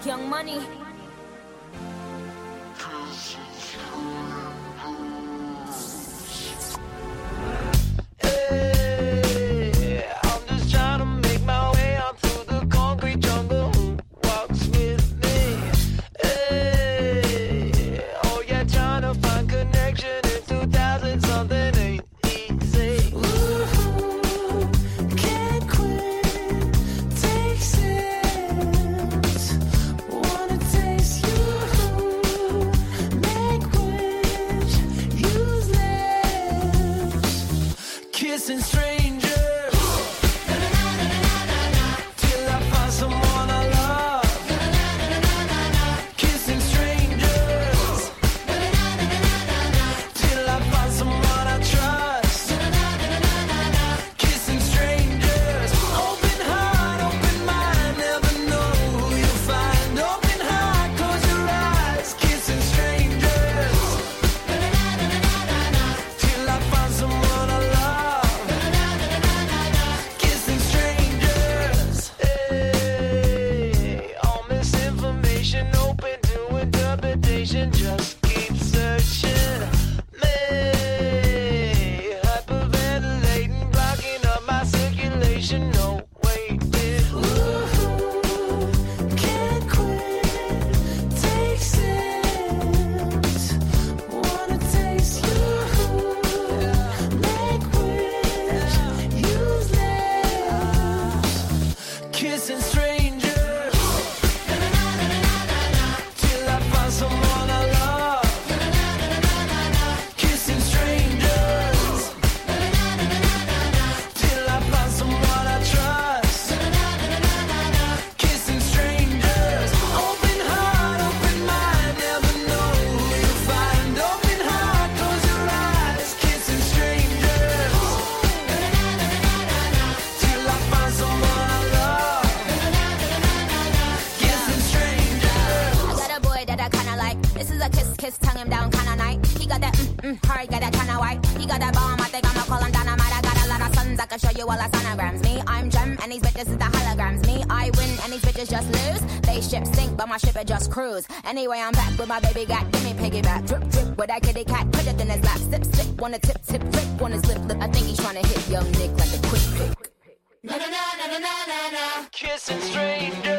Young Money. Kissing strangers till I find someone I love. Kissing strangers till I find someone I trust. Kissing strangers, open heart, open mind, never know who you'll find. Open heart, close your eyes. Kissing strangers till I find someone I love. Just keep searching me, hyperventilating, blocking up my circulation. No waiting. Ooh, can't quit. Take sips. Wanna taste you. Make wish. Use lips. Kissing strangers. Someone I love. Kissing strangers till I find someone I trust. Kissing strangers, open heart, open mind, never know who you'll find. Open heart, close your eyes. Kissing strangers till I find someone I love. Kissing strangers. I got a boy that I kinda like. This is a kiss, tongue him down kinda night. He got that hard, got that kinda white. He got that bomb, I think I'ma call him dynamite. I got a lot of sons, I can show you all the sonograms. Me, I'm Gem, and these bitches is the holograms. Me, I win, and these bitches just lose. They ship sink, but my ship it just cruise. Anyway, I'm back with my baby got, give me piggyback. Drip, drip, with that kitty cat, put it in his lap. Sip, sip, wanna tip, tip, flip, on his lip, lip. I think he's tryna hit young Nick like a quick pick. Kissing strangers.